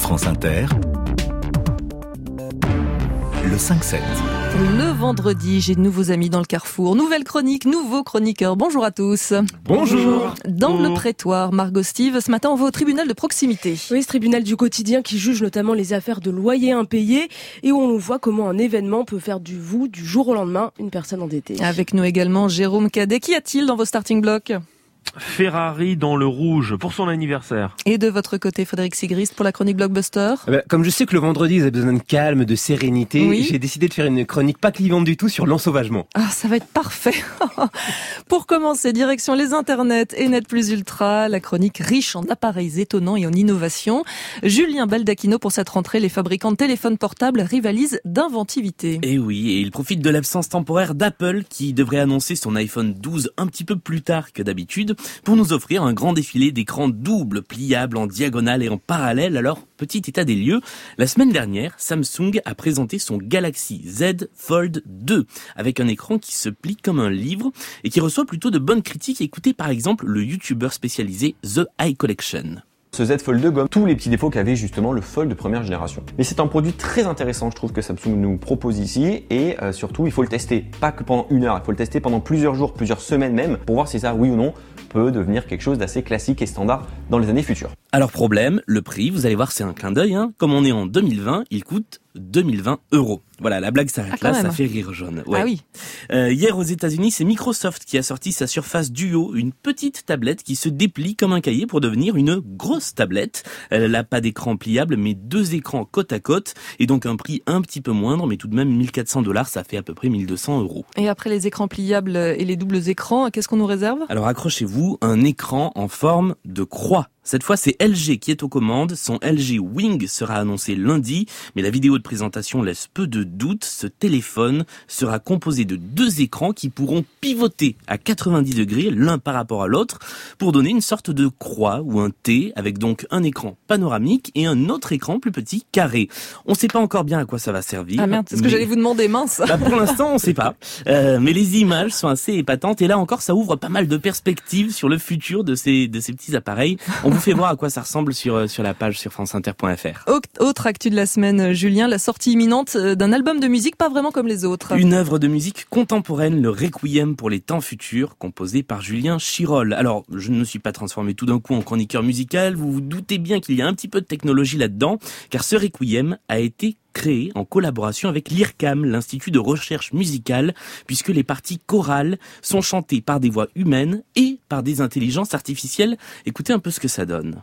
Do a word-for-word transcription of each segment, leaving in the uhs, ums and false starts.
France Inter, le cinq sept. Le vendredi, j'ai de nouveaux amis dans le Carrefour. Nouvelle chronique, nouveaux chroniqueurs. Bonjour à tous. Bonjour. Dans le prétoire, Margot Steve, ce matin on va au tribunal de proximité. Oui, ce tribunal du quotidien qui juge notamment les affaires de loyers impayés et où on voit comment un événement peut faire du vous, du jour au lendemain, une personne endettée. Avec nous également Jérôme Cadet. Qu'y a-t-il dans vos starting blocks ? Ferrari dans le rouge pour son anniversaire. Et de votre côté, Frédéric Sigrist pour la chronique Blockbuster. Eh ben, comme je sais que le vendredi, vous avez besoin de calme, de sérénité, oui. j'ai décidé de faire une chronique pas clivante du tout sur l'ensauvagement. Ah, ça va être parfait. Pour commencer, direction les internets et Net Plus Ultra, la chronique riche en appareils étonnants et en innovation. Julien Baldacchino, pour cette rentrée, les fabricants de téléphones portables rivalisent d'inventivité. Et oui, et il profite de l'absence temporaire d'Apple qui devrait annoncer son iPhone douze un petit peu plus tard que d'habitude pour nous offrir un grand défilé d'écrans doubles, pliables en diagonale et en parallèle. Alors, petit état des lieux, la semaine dernière, Samsung a présenté son Galaxy Z Fold deux avec un écran qui se plie comme un livre et qui reçoit plutôt de bonnes critiques. Écoutez par exemple le youtubeur spécialisé The Eye Collection. Ce Z Fold deux gomme tous les petits défauts qu'avait justement le Fold de première génération. Mais c'est un produit très intéressant, je trouve, que Samsung nous propose ici, et euh, surtout il faut le tester, pas que pendant une heure, il faut le tester pendant plusieurs jours, plusieurs semaines même, pour voir si ça, oui ou non, peut devenir quelque chose d'assez classique et standard dans les années futures. Alors problème, le prix, vous allez voir, c'est un clin d'œil, hein. Comme on est en deux mille vingt, il coûte deux mille vingt euros. Voilà, la blague s'arrête ah, là, même. Ça fait rire jaune. Ouais. Ah oui. Euh, hier aux États-Unis, c'est Microsoft qui a sorti sa Surface Duo, une petite tablette qui se déplie comme un cahier pour devenir une grosse tablette. Elle n'a pas d'écran pliable, mais deux écrans côte à côte, et donc un prix un petit peu moindre, mais tout de même mille quatre cents dollars, ça fait à peu près mille deux cents euros. Et après les écrans pliables et les doubles écrans, qu'est-ce qu'on nous réserve ? Alors accrochez-vous, un écran en forme de croix. Cette fois, c'est L G qui est aux commandes. Son L G Wing sera annoncé lundi, mais la vidéo de présentation laisse peu de doute. Ce téléphone sera composé de deux écrans qui pourront pivoter à quatre-vingt-dix degrés l'un par rapport à l'autre pour donner une sorte de croix ou un T, avec donc un écran panoramique et un autre écran plus petit carré. On ne sait pas encore bien à quoi ça va servir. Ah merde, c'est ce mais... que j'allais vous demander, mince. Bah pour l'instant, on ne sait pas. Euh, mais les images sont assez épatantes et là encore, ça ouvre pas mal de perspectives sur le futur de ces de ces petits appareils. On vous fait voir à quoi ça ressemble sur sur la page sur france inter point f r. Autre actu de la semaine, Julien, la sortie imminente d'un album de musique pas vraiment comme les autres. Une œuvre de musique contemporaine, le Requiem pour les temps futurs, composé par Julien Chirol. Alors, je ne me suis pas transformé tout d'un coup en chroniqueur musical, vous vous doutez bien qu'il y a un petit peu de technologie là-dedans, car ce Requiem a été créé en collaboration avec l'I R C A M, l'Institut de recherche musicale, puisque les parties chorales sont chantées par des voix humaines et par des intelligences artificielles. Écoutez un peu ce que ça donne.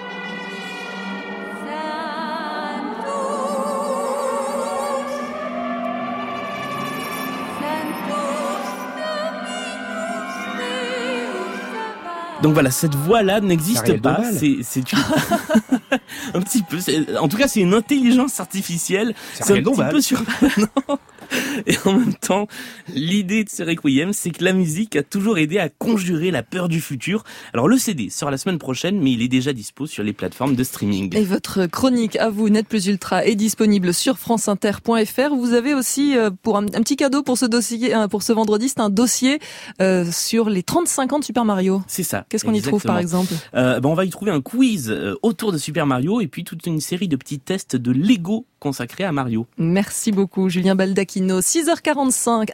Donc voilà, cette voix-là n'existe pas. C'est, c'est une... un petit peu. C'est... En tout cas, c'est une intelligence artificielle. C'est, c'est un petit peu surprenant. Et en même temps, l'idée de ce Requiem, c'est que la musique a toujours aidé à conjurer la peur du futur. Alors le C D sort la semaine prochaine, mais il est déjà dispo sur les plateformes de streaming. Et votre chronique à vous, Net Plus Ultra, est disponible sur france inter point f r. Vous avez aussi, pour un, un petit cadeau pour ce dossier, pour ce vendredi, c'est un dossier euh, sur les trente-cinq ans de Super Mario. C'est ça. Qu'est-ce qu'on exactement. y trouve par exemple ? euh, ben On va y trouver un quiz euh, autour de Super Mario et puis toute une série de petits tests de Lego consacrés à Mario. Merci beaucoup Julien Baldacchino. six heures quarante-cinq.